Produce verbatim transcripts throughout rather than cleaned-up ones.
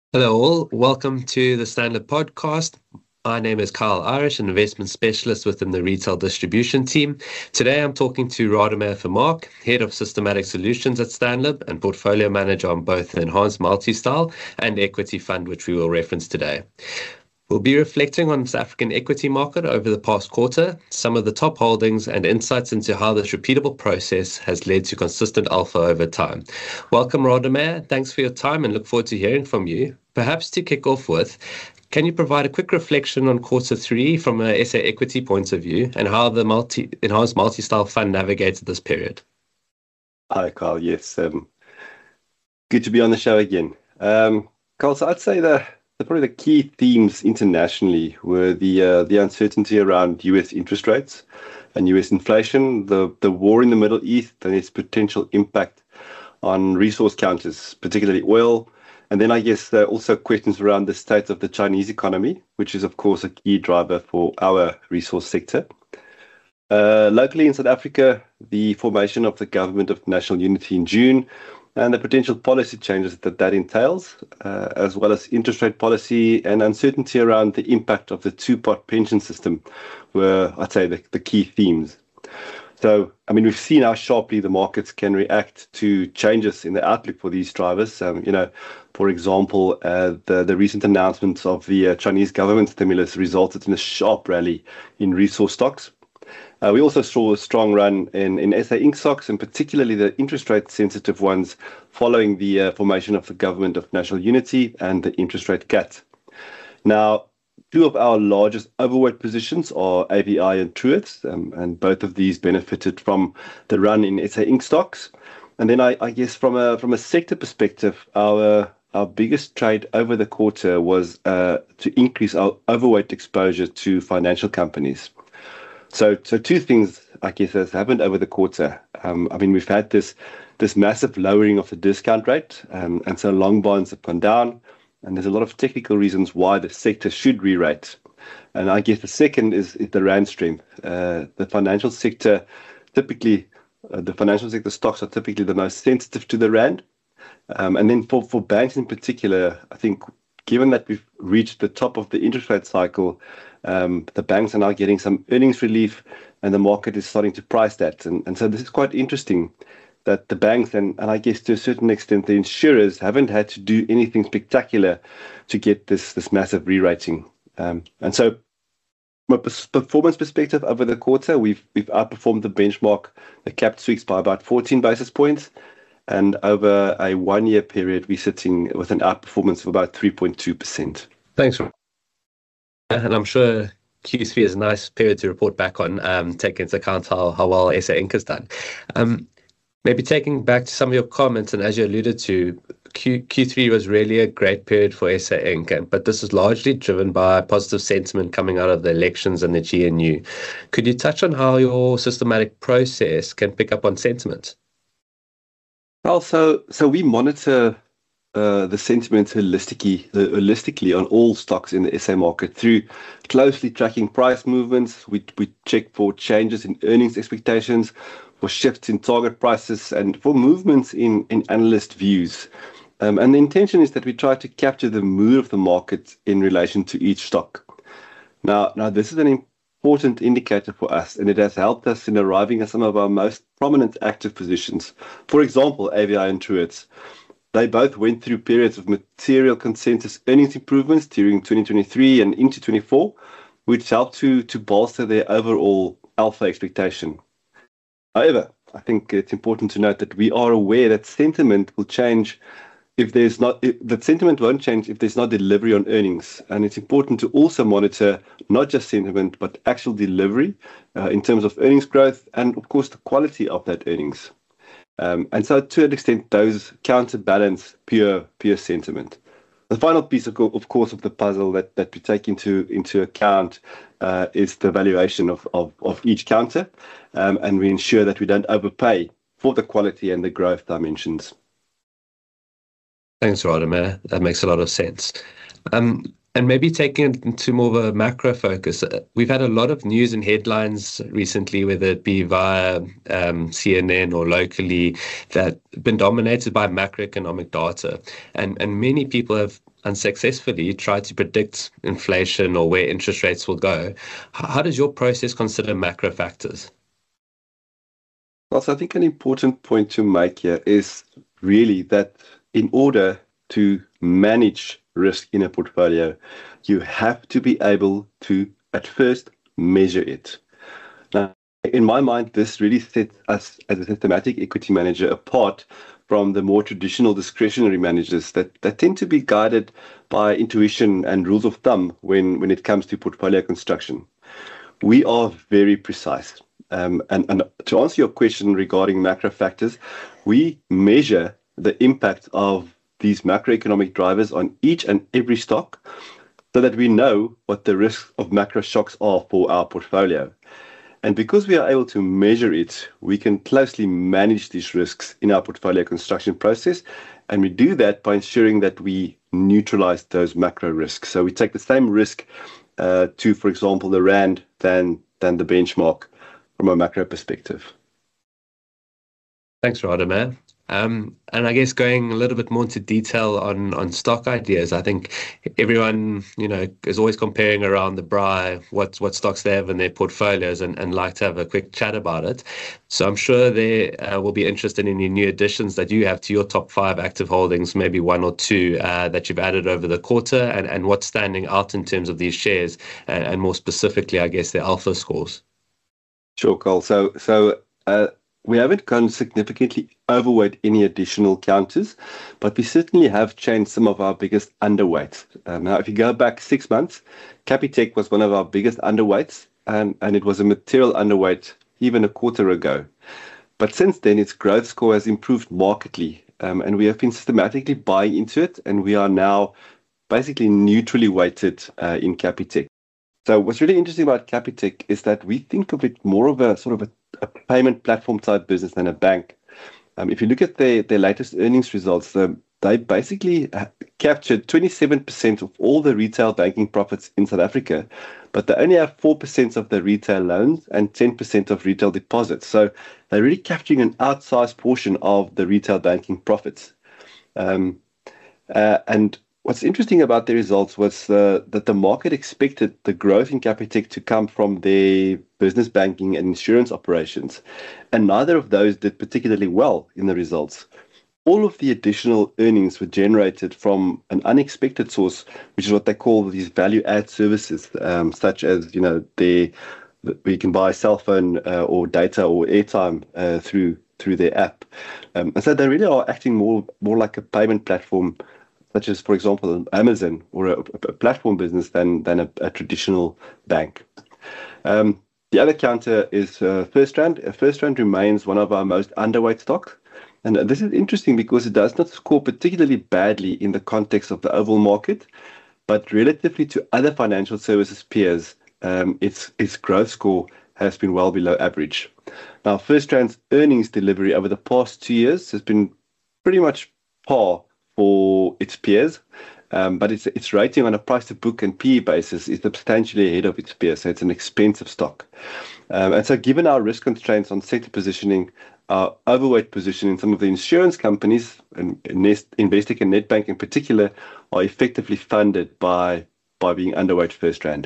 Hello, all. Welcome to the Standard Podcast. My name is Kyle Irish, an investment specialist within the retail distribution team. Today, I'm talking to Radamir Vermaak, Head of Systematic Solutions at Stanlib and Portfolio Manager on both the Enhanced Multi-Style and Equity Fund, which we will reference today. We'll be reflecting on the South African equity market over the past quarter, some of the top holdings, and insights into how this repeatable process has led to consistent alpha over time. Welcome, Radamir. Thanks for your time and look forward to hearing from you. Perhaps to kick off with, can you provide a quick reflection on quarter three from a S A equity point of view and how the multi enhanced multi-style fund navigated this period? Hi, Carl. Yes, um, good to be on the show again. Um, Carl, so I'd say the, the probably the key themes internationally were the uh, the uncertainty around U S interest rates and U S inflation, the the war in the Middle East and its potential impact on resource counters, particularly oil. And then I guess there are also questions around the state of the Chinese economy, which is, of course, a key driver for our resource sector. Uh, locally in South Africa, the formation of the Government of National Unity in June and the potential policy changes that that entails, uh, as well as interest rate policy and uncertainty around the impact of the two-pot pension system were, I'd say, the, the key themes. So, I mean, we've seen how sharply the markets can react to changes in the outlook for these drivers. Um, you know, for example, uh, the, the recent announcements of the uh, Chinese government stimulus resulted in a sharp rally in resource stocks. Uh, we also saw a strong run in, in S A Inc stocks, and particularly the interest rate sensitive ones following the uh, formation of the Government of National Unity and the interest rate cut. Now, two of our largest overweight positions are A V I and Truworths, um, and both of these benefited from the run in S A Inc stocks. And then I, I guess from a from a sector perspective, our our biggest trade over the quarter was uh, to increase our overweight exposure to financial companies. So, so two things I guess has happened over the quarter. Um, I mean, we've had this this massive lowering of the discount rate, um, and so long bonds have gone down. And there's a lot of technical reasons why the sector should re-rate. And I guess the second is, is the rand strength. Uh, the financial sector, typically, uh, the financial sector stocks are typically the most sensitive to the rand. Um, and then for, for banks in particular, I think given that we've reached the top of the interest rate cycle, um, the banks are now getting some earnings relief and the market is starting to price that. And, and so this is quite interesting, that the banks and, and I guess to a certain extent the insurers haven't had to do anything spectacular to get this this massive re-rating. Um, and so from a performance perspective over the quarter, we've we've outperformed the benchmark, the capped Swiss by about fourteen basis points. And over a one-year period, we're sitting with an outperformance of about three point two percent. Thanks. And I'm sure Q three is a nice period to report back on, um, taking into account how, how well S A Inc has done. Um, Maybe taking back to some of your comments, and as you alluded to, Q, Q3 was really a great period for S A Inc, but this is largely driven by positive sentiment coming out of the elections and the G N U. Could you touch on how your systematic process can pick up on sentiment? Well, so, so we monitor uh, the sentiment holistically, uh, holistically on all stocks in the S A market through closely tracking price movements. We, we check for changes in earnings expectations, for shifts in target prices, and for movements in, in analyst views. Um, and the intention is that we try to capture the mood of the market in relation to each stock. Now, now this is an important indicator for us, and it has helped us in arriving at some of our most prominent active positions. For example, A V I and Truworths. They both went through periods of material consensus earnings improvements during twenty twenty-three and into twenty-four, which helped to, to bolster their overall alpha expectation. However, I think it's important to note that we are aware that sentiment will change if there's not, if, that sentiment won't change if there's not delivery on earnings. And it's important to also monitor not just sentiment, but actual delivery uh, in terms of earnings growth and, of course, the quality of that earnings. Um, and so to an extent, those counterbalance pure, pure sentiment. The final piece, of, of course, of the puzzle that, that we take into, into account uh, is the valuation of, of, of each counter, um, and we ensure that we don't overpay for the quality and the growth dimensions. Thanks, Radamir. That makes a lot of sense. Um, and maybe taking it into more of a macro focus, uh, we've had a lot of news and headlines recently, whether it be via um, C N N or locally, that have been dominated by macroeconomic data. And, and many people have unsuccessfully tried to predict inflation or where interest rates will go. How does your process consider macro factors? Well, so I think an important point to make here is really that in order to manage risk in a portfolio, you have to be able to, at first, measure it. Now, in my mind, this really sets us as a systematic equity manager apart from the more traditional discretionary managers that, that tend to be guided by intuition and rules of thumb when, when it comes to portfolio construction. We are very precise. Um, and, and to answer your question regarding macro factors, we measure the impact of these macroeconomic drivers on each and every stock so that we know what the risks of macro shocks are for our portfolio. And because we are able to measure it, we can closely manage these risks in our portfolio construction process. And we do that by ensuring that we neutralize those macro risks. So we take the same risk uh, to, for example, the Rand than, than the benchmark from a macro perspective. Thanks, Radamer. Um, and I guess going a little bit more into detail on, on stock ideas, I think everyone, you know, is always comparing around the braai, what, what stocks they have in their portfolios and, and like to have a quick chat about it. So I'm sure they uh, will be interested in any new additions that you have to your top five active holdings, maybe one or two uh, that you've added over the quarter and, and what's standing out in terms of these shares and, and more specifically, I guess, their alpha scores. Sure, Carl. So, so uh, we haven't gone significantly overweight any additional counters, but we certainly have changed some of our biggest underweights. Um, now, if you go back six months, Capitec was one of our biggest underweights, and, and it was a material underweight even a quarter ago. But since then, its growth score has improved markedly, um, and we have been systematically buying into it, and we are now basically neutrally weighted uh, in Capitec. So what's really interesting about Capitec is that we think of it more of a sort of a, a payment platform type business than a bank. Um, if you look at their, their latest earnings results, um, they basically captured twenty-seven percent of all the retail banking profits in South Africa, but they only have four percent of the retail loans and ten percent of retail deposits. So they're really capturing an outsized portion of the retail banking profits. Um, uh, and What's interesting about the results was uh, that the market expected the growth in Capitec to come from their business banking and insurance operations, and neither of those did particularly well in the results. All of the additional earnings were generated from an unexpected source, which is what they call these value-add services, um, such as, you know, they we can buy cell phone uh, or data or airtime uh, through through their app, um, and so they really are acting more more like a payment platform, such as, for example, Amazon or a, a platform business than than a, a traditional bank. Um, the other counter is uh, FirstRand. Uh, FirstRand remains one of our most underweight stocks. And uh, this is interesting because it does not score particularly badly in the context of the overall market, but relatively to other financial services peers, um, its, its growth score has been well below average. Now, FirstRand's earnings delivery over the past two years has been pretty much par for its peers, um, but its its rating on a price to book and P E basis is substantially ahead of its peers, so it's an expensive stock. Um, and so given our risk constraints on sector positioning, our overweight position in some of the insurance companies, and Nest, Investec and Nedbank in particular, are effectively funded by, by being underweight FirstRand.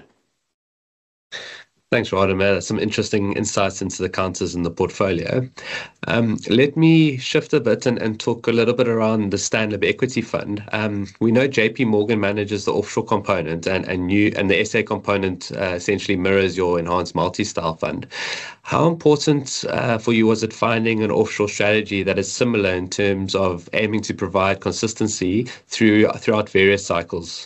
Thanks, Radamer. That's some interesting insights into the counters in the portfolio. Um, let me shift a bit and, and talk a little bit around the Stanlib Equity Fund. Um, we know J P Morgan manages the offshore component, and and, you, and the S A component uh, essentially mirrors your enhanced multi-style fund. How important uh, for you was it finding an offshore strategy that is similar in terms of aiming to provide consistency through throughout various cycles?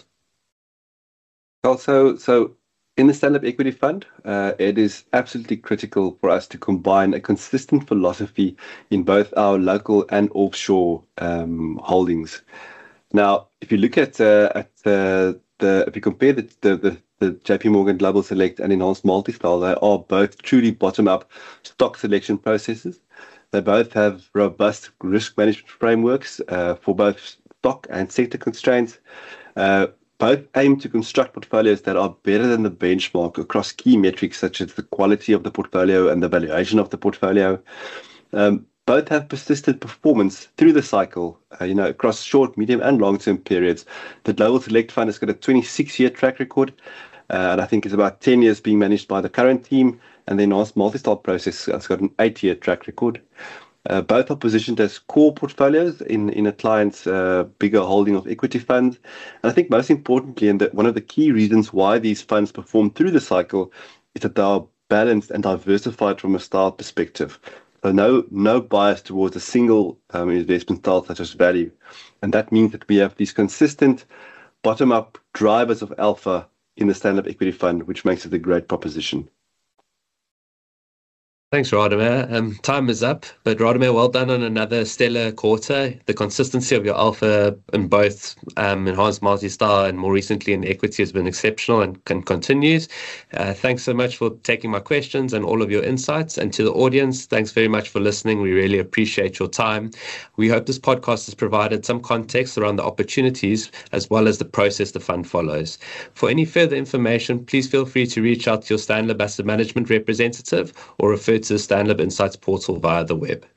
Also, so in the Stanlib Equity Fund, uh, it is absolutely critical for us to combine a consistent philosophy in both our local and offshore um, holdings. Now, if you look at uh, at uh, the if you compare the, the the the J P Morgan Global Select and Enhanced Multi-Style, they are both truly bottom-up stock selection processes. They both have robust risk management frameworks uh, for both stock and sector constraints. Uh, Both aim to construct portfolios that are better than the benchmark across key metrics such as the quality of the portfolio and the valuation of the portfolio. Um, both have persistent performance through the cycle, uh, you know, across short, medium, and long-term periods. The Global Select Fund has got a twenty-six-year track record, uh, and I think it's about ten years being managed by the current team, and the Enhanced Multi-Style Process has got an eight-year track record. Uh, both are positioned as core portfolios in, in a client's uh, bigger holding of equity funds. And I think most importantly, and that one of the key reasons why these funds perform through the cycle is that they are balanced and diversified from a style perspective. So no, no bias towards a single um, investment style such as value. And that means that we have these consistent bottom-up drivers of alpha in the Stand-Up Equity Fund, which makes it a great proposition. Thanks, Radamir. Um, time is up, but Radamir, well done on another stellar quarter. The consistency of your alpha in both um, Enhanced Multi-Style and more recently in equity has been exceptional and, and continues. Uh, thanks so much for taking my questions and all of your insights. And to the audience, thanks very much for listening. We really appreciate your time. We hope this podcast has provided some context around the opportunities as well as the process the fund follows. For any further information, please feel free to reach out to your Stanlib Asset Management representative or refer to the Stanlib Insights portal via the web.